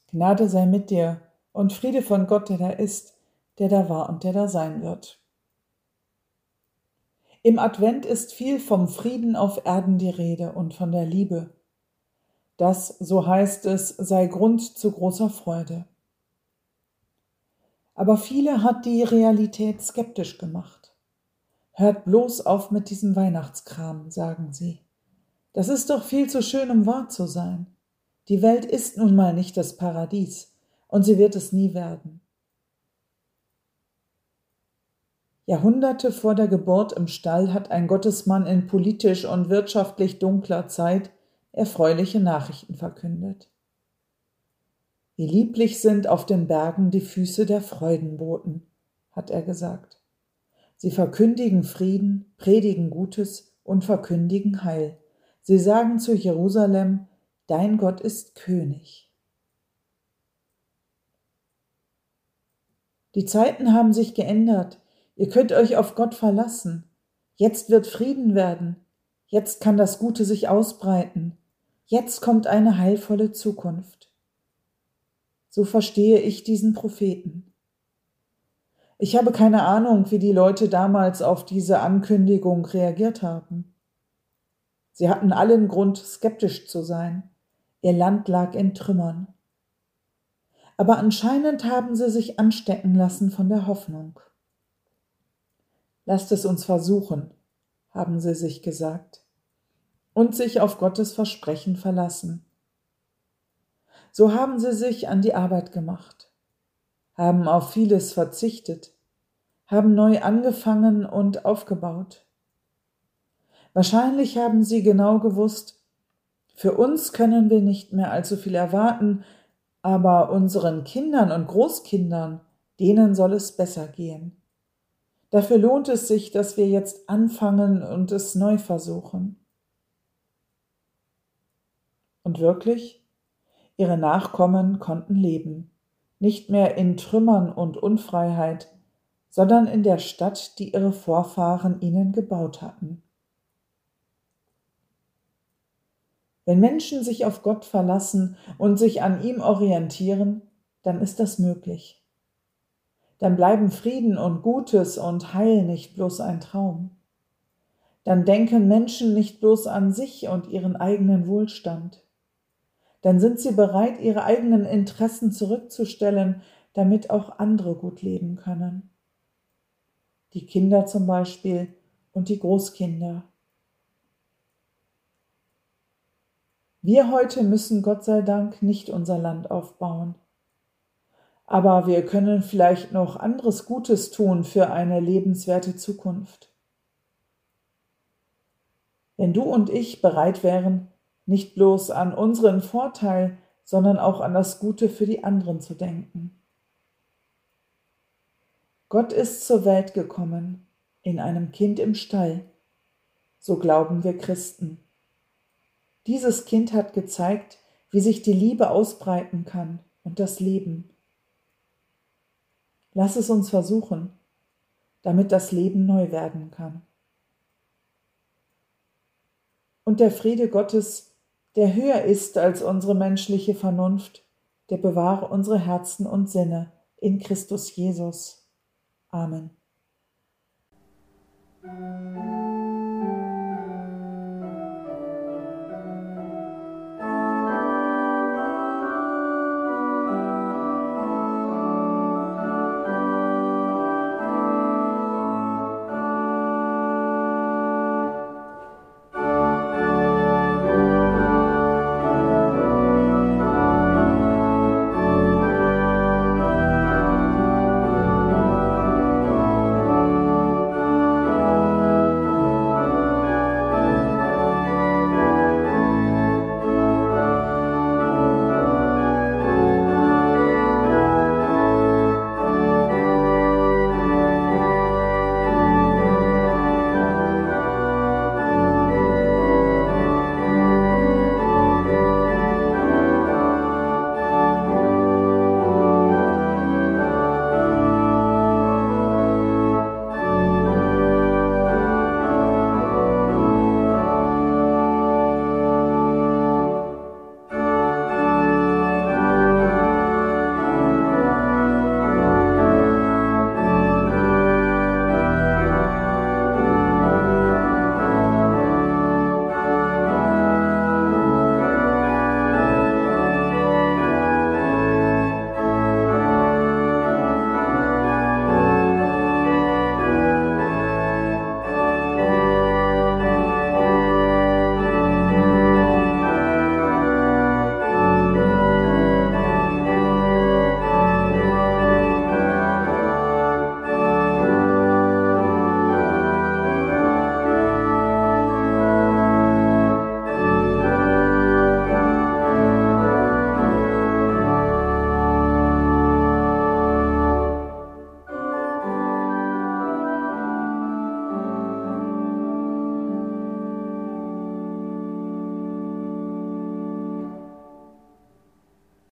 Gnade sei mit dir und Friede von Gott, der da ist, der da war und der da sein wird. Im Advent ist viel vom Frieden auf Erden die Rede und von der Liebe. Das, so heißt es, sei Grund zu großer Freude. Aber viele hat die Realität skeptisch gemacht. Hört bloß auf mit diesem Weihnachtskram, sagen sie. Das ist doch viel zu schön, um wahr zu sein. Die Welt ist nun mal nicht das Paradies und sie wird es nie werden. Jahrhunderte vor der Geburt im Stall hat ein Gottesmann in politisch und wirtschaftlich dunkler Zeit erfreuliche Nachrichten verkündet. Wie lieblich sind auf den Bergen die Füße der Freudenboten, hat er gesagt. Sie verkündigen Frieden, predigen Gutes und verkündigen Heil. Sie sagen zu Jerusalem, dein Gott ist König. Die Zeiten haben sich geändert. Ihr könnt euch auf Gott verlassen. Jetzt wird Frieden werden. Jetzt kann das Gute sich ausbreiten. Jetzt kommt eine heilvolle Zukunft. So verstehe ich diesen Propheten. Ich habe keine Ahnung, wie die Leute damals auf diese Ankündigung reagiert haben. Sie hatten allen Grund, skeptisch zu sein. Ihr Land lag in Trümmern. Aber anscheinend haben sie sich anstecken lassen von der Hoffnung. Lasst es uns versuchen, haben sie sich gesagt, und sich auf Gottes Versprechen verlassen. So haben sie sich an die Arbeit gemacht, haben auf vieles verzichtet, haben neu angefangen und aufgebaut. Wahrscheinlich haben sie genau gewusst, für uns können wir nicht mehr allzu viel erwarten, aber unseren Kindern und Großkindern, denen soll es besser gehen. Dafür lohnt es sich, dass wir jetzt anfangen und es neu versuchen. Und wirklich, ihre Nachkommen konnten leben, nicht mehr in Trümmern und Unfreiheit, sondern in der Stadt, die ihre Vorfahren ihnen gebaut hatten. Wenn Menschen sich auf Gott verlassen und sich an ihm orientieren, dann ist das möglich. Dann bleiben Frieden und Gutes und Heil nicht bloß ein Traum. Dann denken Menschen nicht bloß an sich und ihren eigenen Wohlstand. Dann sind sie bereit, ihre eigenen Interessen zurückzustellen, damit auch andere gut leben können. Die Kinder zum Beispiel und die Großkinder. Wir heute müssen Gott sei Dank nicht unser Land aufbauen. Aber wir können vielleicht noch anderes Gutes tun für eine lebenswerte Zukunft. Wenn du und ich bereit wären, nicht bloß an unseren Vorteil, sondern auch an das Gute für die anderen zu denken. Gott ist zur Welt gekommen, in einem Kind im Stall. So glauben wir Christen. Dieses Kind hat gezeigt, wie sich die Liebe ausbreiten kann und das Leben. Lass es uns versuchen, damit das Leben neu werden kann. Und der Friede Gottes, der höher ist als unsere menschliche Vernunft, der bewahre unsere Herzen und Sinne in Christus Jesus. Amen.